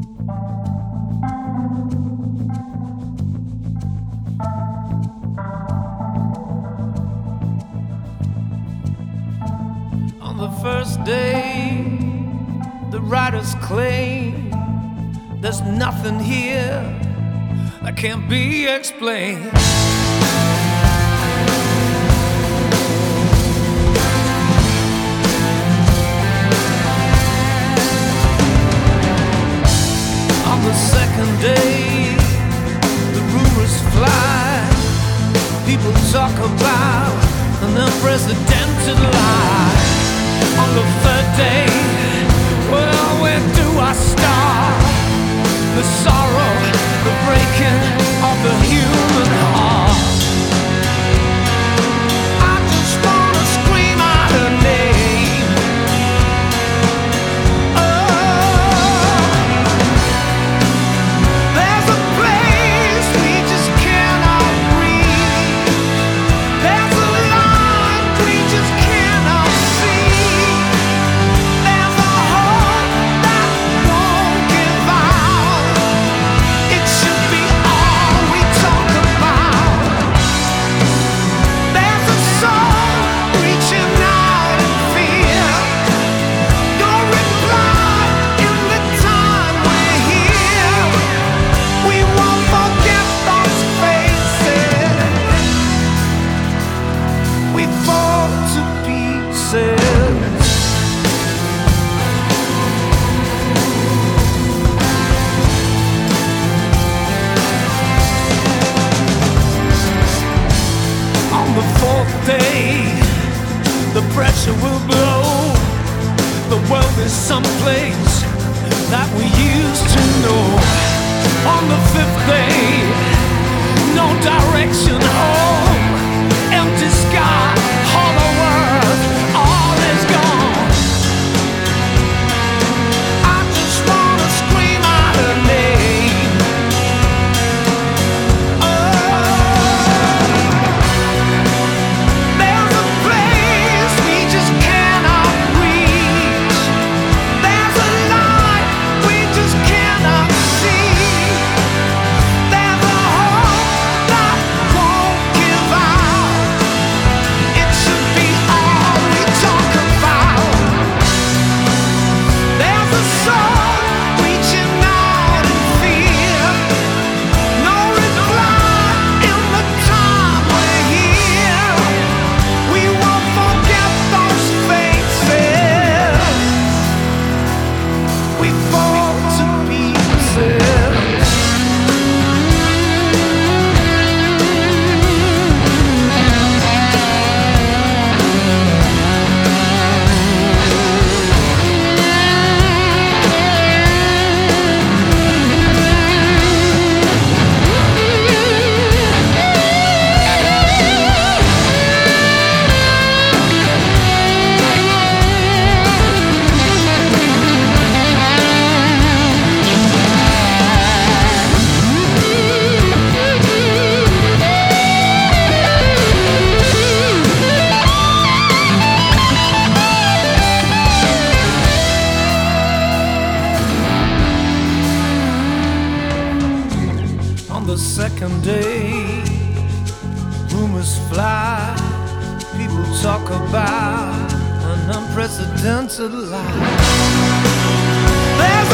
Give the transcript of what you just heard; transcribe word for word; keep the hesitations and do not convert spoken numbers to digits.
On the first day, the writers claim there's nothing here that can't be explained. On the second day, the rumors fly. People talk about an unprecedented lie. On the third day, well, where do I start? The sorrow, the breaking of the human heart. I just wanna scream out her name. Oh, there's a place we just cannot reach. There's a line we just cannot see. There's a hope that won't give out. It should be all we talk about. There's a soul reaching out in fear. Your reply in the time we're here. We won't forget those faces. We fall to pieces. On the fourth day, the pressure will blow. The world is someplace that we used to know. On the fifth day, no direction home. Empty sky, hollow earth, all is gone. I just wanna scream out her name. Oh, there's a place we just cannot reach. There's a light we just cannot see. There's a hope that won't give out. It should be all we talk about. There's a soul reaching out in fear. No reply in the time we're here. We won't forget those faces. We fall to pieces. On the second day, rumors fly. People talk about an unprecedented lie. There's